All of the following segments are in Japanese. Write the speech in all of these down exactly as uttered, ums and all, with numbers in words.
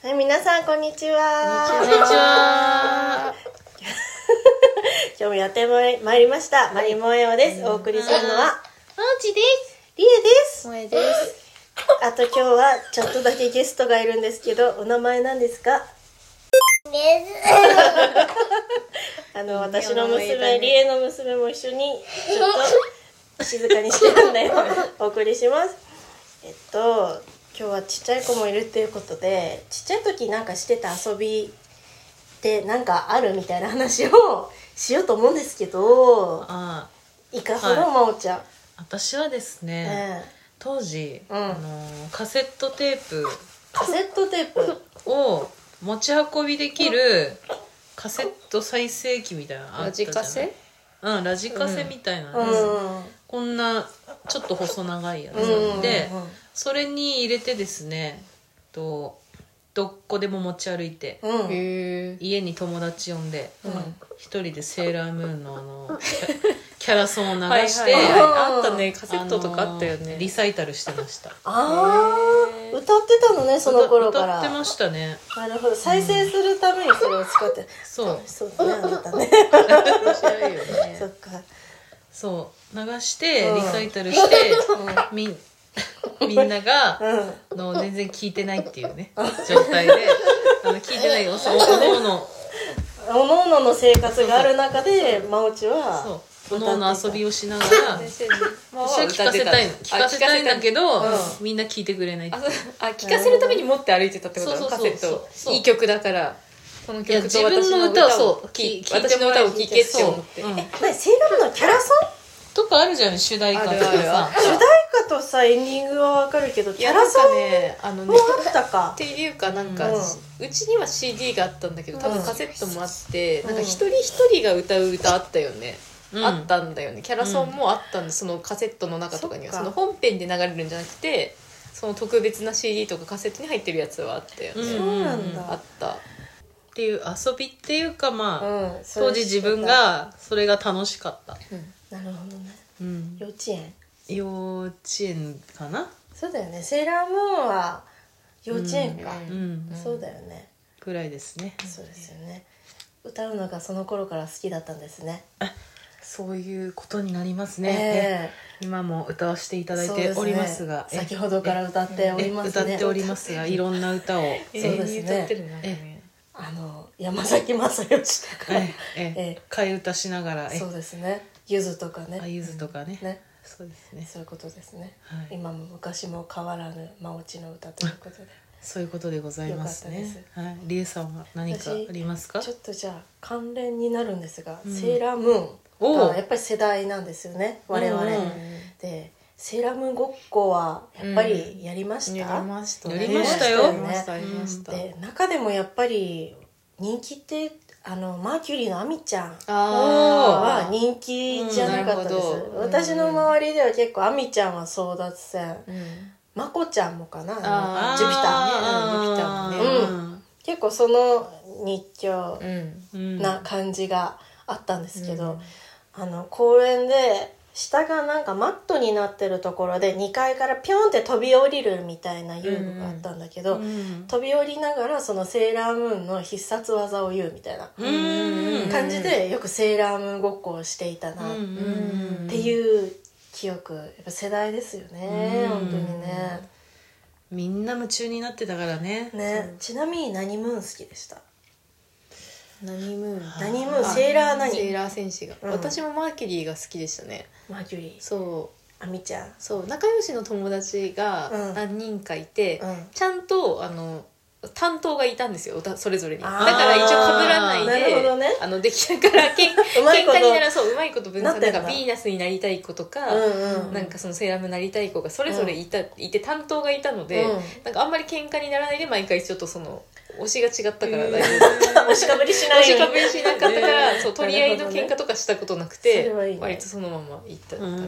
はい、皆さんこんにちは。 こんにちは。 今日もやってまいりました、マリモエオです。お送りするのはまおちです。 リエです。 萌えです。 あと今日はちょっとだけゲストがいるんですけど、お名前なんですか？あの私の娘、リエの娘も一緒にちょっと静かにしてるんだよ。お送りします。えっと今日はちっちゃい子もいるっていうことで、ちっちゃい時なんかしてた遊びってなんかあるみたいな話をしようと思うんですけど、 あいかほど、 はい、 まおちゃん。 私はですね、 ええ、 当時、 うん、 あのカセットテープカセットテープを持ち運びできるカセット再生機みたいなのあったじゃない？ ラジカセ？ うん、ラジカセみたいな、ね、 うん、 こんなちょっと細長いやつうんで、 うん、 それに入れてですね、とどっこでも持ち歩いて、 うん、 へえ。 家に友達呼んで、 うん、 一人でセーラームーンのあのキャラソンを流して、 はいはいはい、あったね、カセットとかあったよね。 あのリサイタルしてました。 ああ、歌ってたのね、その頃から。 歌ってましたね。 なるほど、再生するためにそれを使って、うん、 そうそうだね、あなたね。 面白いよね。 そっか。 そう流してうんリサイタルして、うん、みみんなが、 うん、 の全然聞いてないっていうね状態で、あの聞いてないよ、おのおのおのおのの生活がある中でまおちはそうおのおの遊びをしながら私は聞かせたいの聞かせたいんだけど、うん、みんな聞いてくれないって。 ああ、聞かせるために持って歩いてたってことだ、カセット。いい曲だからこの曲と私の歌を聴私の歌を聴けって思って、うん、 え、何、セーラームーンのキャラソンとかあるじゃん、主題歌とかさ。 主題歌とさ、エンディングはわかるけど、キャラソンね、あのね、 もあったかっていうか、なんか、うん、うちには シーディー があったんだけど、多分カセットもあって、うん、なんか一人一人が歌う歌あったよね、うん、あったんだよね。キャラソンもあったんで、そのカセットの中とかには、その本編で流れるんじゃなくて、その特別な シーディー とかカセットに入ってるやつはあったよね。 そうなんだ。 あったっていう遊びっていうか、まあ、うん、当時自分がそれが楽しかった、 うん、なるほどね、 うん、 幼稚園幼稚園かな。 そうだよね、セーラームーンは幼稚園か、 うん、 そうだよね、 ぐらいですね。 そうですよね。歌うのがその頃から好きだったんですね。 そういうことになりますね、えー、今も歌わせていただいておりますが、 すね、先ほどから歌っておりますね。 歌っておりますが、いろんな歌を、 そうですね、 えあの山崎正義とか、 えええ替え歌しながら、 そうですね、ゆずとかね、 あ、ゆずとかね、 ね、 そうですね、 そういうことですね、 はい、 今も昔も変わらぬまおちの歌ということでそういうことでございますね。はい、りえさんは何かありますか？ ちょっとじゃあ関連になるんですが、うん、セーラームーンがやっぱり世代なんですよね、我々、うんうん、でセーラームーンごっこはやっぱりやりました、 うん、やりましたね、 やりましたよ、 やりましたやりました、 で中でもやっぱり人気ってあのマーキュリーのアミちゃんは人気じゃなかったです、うん、私の周りでは結構アミちゃんは争奪戦、うん、まこちゃんもかな、あジュピターね、ジュピターもね、うん、結構その日常な感じがあったんですけど、うん、あの公園で下がなんかマットになってるところでにかいからピョンって飛び降りるみたいな遊具があったんだけど、うん、飛び降りながらそのセーラームーンの必殺技を言うみたいな感じでよくセーラームーンごっこをしていたなっていう記憶、やっぱ世代ですよね、本当にね。 みんな夢中になってたからね。 ね、ちなみに何ムーン好きでした？ 何ムーン何ムーンセーラー何？ セーラー戦士が、うん、私もマーキュリーが好きでしたね。 マーキュリー、 そうあみちゃん、 そう仲良しの友達が何人かいて、うん、ちゃんとあの担当がいたんですよ、それぞれに。だから一応被らないで、 なるほどね、 あのできたからけん喧嘩にならそううまいこと分散、なんかヴィーナスになりたい子とか、うんうん、なんかそのセーラームーンなりたい子がそれぞれいた、うん、いて担当がいたので、うん、なんかあんまり喧嘩にならないで毎回ちょっとその推しが違ったから大丈夫、 推しかぶりしない推しかぶりしなかったから、そう取り合いの喧嘩とかしたことなくて、ね、割とそのままいった感じです。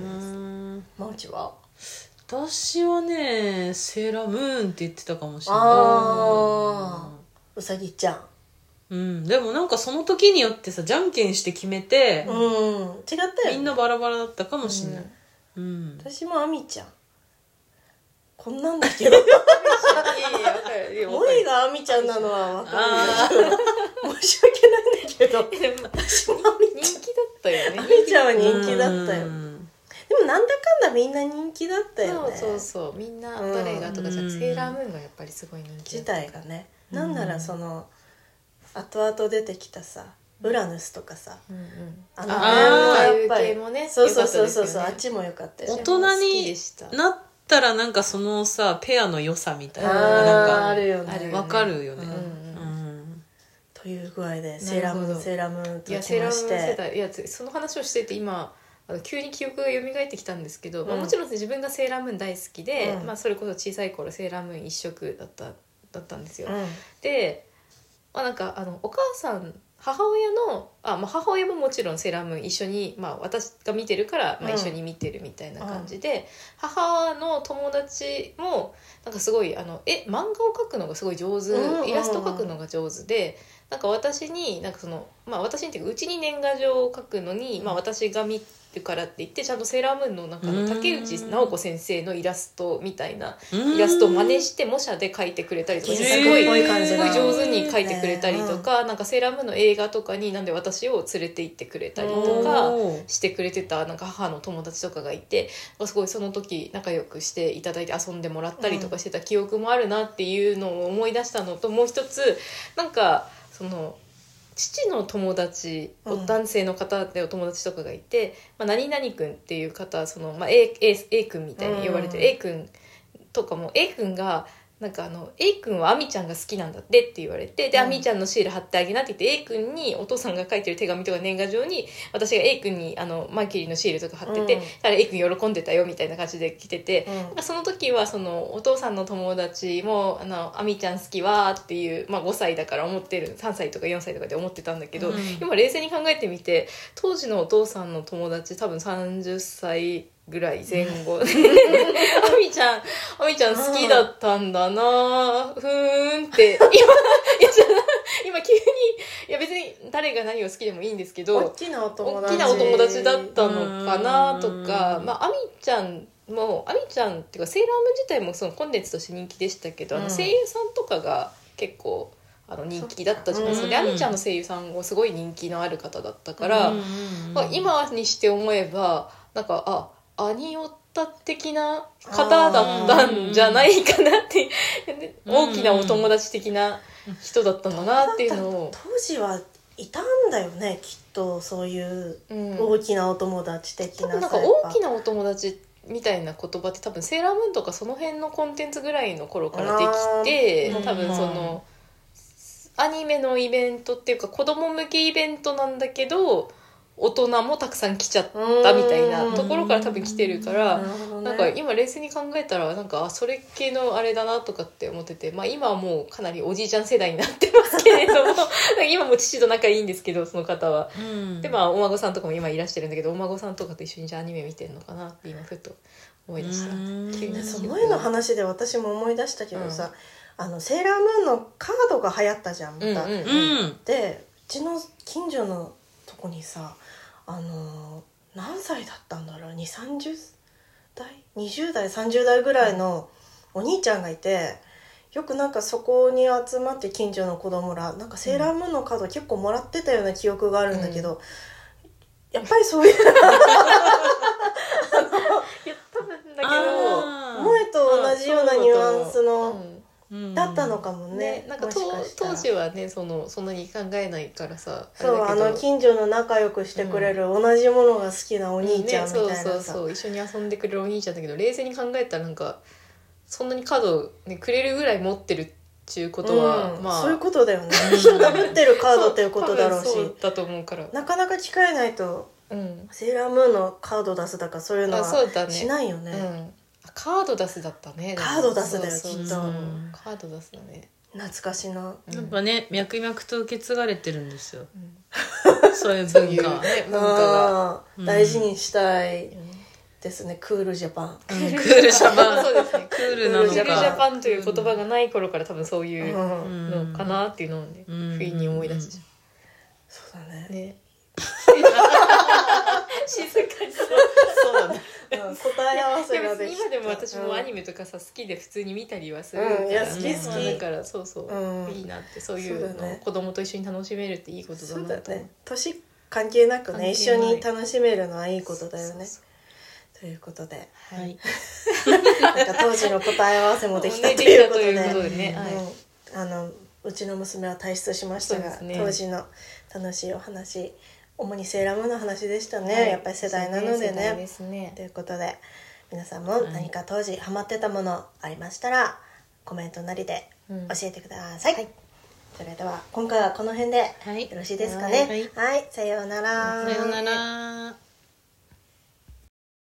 マーチは？ 私はねセーラームーンって言ってたかもしれない。 あうさぎちゃん、 うん、でもなんかその時によってさじゃんけんして決めて、 うん、違ったよね、 みんなバラバラだったかもしれない、うんうん、私もあみちゃん、 こんなんだけどいやいやわかるいやわかる萌えがあみちゃんなのはわかるんだけど申し訳ないんだけどでも私もあみ人気だったよねあみちゃんは人気だったよ。 うんでもなんだかんだみんな人気だったよね。 そうそうそうみんな誰がとかじゃなくて、 うんセーラームーンがやっぱりすごい人気だ自った体がね、なんならその後々出てきたさウラヌスとかさ、 うんうんあのあーやっぱりああいう系もねそうそうそうそうそう、 良かったですよねあっちも良かったよ大ね。 人に好きでしたなったらなんかそのさペアの良さみたいなのあーがなんあるよねあるよか分かるよね。 うんうんうんうんという具合でセーラームーンセーラームーンといやきセーラームーンまして世代いやつその話をしてて今あの急に記憶が蘇ってきたんですけど、まあ、 うんもちろん自分がセーラームーン大好きで、 うんまあ、それこそ小さい頃セーラームーン一色だっただったんですよ、 うんで、まあ、なんかあのお母さん母親のあ、まあ、母親ももちろんセーラームーン一緒に、まあ、私が見てるから、まあ、 うん一緒に見てるみたいな感じで、母の友達もなんかすごいあのえ漫画を描くのがすごい上手、 うんイラスト描くのが上手でなんか私になんかその、まあ、私にっていうかうちに年賀状を書くのに、まあ、私が見るからって言ってちゃんとセーラームーンのなんかの竹内直子先生のイラストみたいなイラストを真似して模写で描いてくれたりとか原すごい作っぽい感じすのごい上手に描いてくれたりとか、なんかセーラームーンの映画とかになんで私を連れて行ってくれたりとかおーしてくれてたなんか母の友達とかがいてすごいその時仲良くしていただいて遊んでもらったりとかしてた記憶もあるなっていうのを思い出したのと、もう一つなんかその父の友達、 うん男性の方でお友達とかがいて、まあ、何々君っていう方その、まあ、A, A, A 君みたいに呼ばれてる、 うん A 君とかも A 君がなんかあの A 君はアミちゃんが好きなんだってって言われてで、 うんアミちゃんのシール貼ってあげなって言って A 君にお父さんが書いてる手紙とか年賀状に私が A 君にあのマーキュリーのシールとか貼ってて、 うんだから A 君喜んでたよみたいな感じで来てて、 うんまあその時はそのお父さんの友達もあのアミちゃん好きわーっていう、まあ、ごさいだから思ってるさんさいとかよんさいとかで思ってたんだけど、 うん今冷静に考えてみて当時のお父さんの友達多分さんじゅっさいぐらい前後あみちゃんあみちゃん好きだったんだなふーんって今いやじゃ今急にいや別に誰が何を好きでもいいんですけど大きなお友達大きなお友達だったのかなとか、 うんまあ、あみちゃんもあみちゃんっていうかセーラームーン自体もそのコンテンツとして人気でしたけど、あの声優さんとかが結構あの人気だったじゃないですか。で、あみちゃんの声優さんもすごい人気のある方だったから、 うんうんうんまあ、今にして思えばなんかあアニオタ的な方だったんじゃないかなって大きなお友達的な人だったんだなっていうのを、 当時はいたんだよねきっとそういううん、 大きなお友達的な多分なんか大きなお友達みたいな言葉って多分セーラームーンとかその辺のコンテンツぐらいの頃からできてあー多分そのアニメのイベントっていうか子供向けイベントなんだけど大人もたくさん来ちゃったみたいなところから多分来てるからなるほどねなんか今冷静に考えたらなんかあそれ系のあれだなとかって思ってて、まあ、今はもうかなりおじいちゃん世代になってますけれどもなんか今も父と仲いいんですけどその方は。 うんでまあお孫さんとかも今いらしてるんだけどお孫さんとかと一緒にじゃあアニメ見てるのかなって今ふと思い出した。 うん急にその絵の話で私も思い出したけどさ、あのセーラームーンのカードが流行ったじゃんまた、 うんうんうんでうちの近所のとこにさあの何歳だったんだろうにじゅうさんじゅう代にじゅう代さんじゅう代ぐらいのお兄ちゃんがいてよくなんかそこに集まって近所の子供らなんかセーラームーンのカード結構もらってたような記憶があるんだけど、やっぱりそういういや多分だけどあー萌えと同じようなニュアンスのうんうんだったのかもねね、なんかもとしかしたら当時はねそのそんなに考えないからさそうあれだけどの近所の仲良くしてくれる、同じものが好きなお兄ちゃんみたいなさ、 ね、そうそうそう一緒に遊んでくれるお兄ちゃんだけど冷静に考えたらなんかそんなにカード、ね、くれるぐらい持ってるっていうことは、 うんまあそういうことだよね人が持ってるカードっていうことだろうしそう多分そうだと思うから、 なかなか機会ないとうん、 セーラームーンのカード出すだかそういうのあそうだねはしないよねうん、カード出すだったねカード出すだよそうそうきっとそうカード出すだね、 懐かしのうんやっぱね脈々と受け継がれてるんですようんそういうそういう文化ね文化があー大事にしたいですね、クールジャパンうんクールジャパンそうですねクールなのクールジャかパンという言葉がない頃から多分そういううんのかなっていうのをね、 うん不意に思い出しちゃそうだねうね静かにそうそうだね、 うん、答え合わせができた。 今でも私もアニメとかさ好きで普通に見たりはするから、 うん、いや好き好き、 だからそうそう、うん、いいなって、そういうのを子供と一緒に楽しめるっていいことだなと思う。 そうだね、年関係なくね一緒に楽しめるのはいいことだよね。そうそうそう、ということで、 はい、 なんか当時の答え合わせもできたということで、 ね、 うん、あのうちの娘は退出しましたが、ね、当時の楽しいお話、主にセーラームーンの話でしたね、はい、やっぱり世代なので ね, でですねということで、皆さんも何か当時ハマってたものありましたらコメントなりで教えてください、うん、はい、それでは今回はこの辺でよろしいですかね。はい、はいはい、さようなら。 さようなら。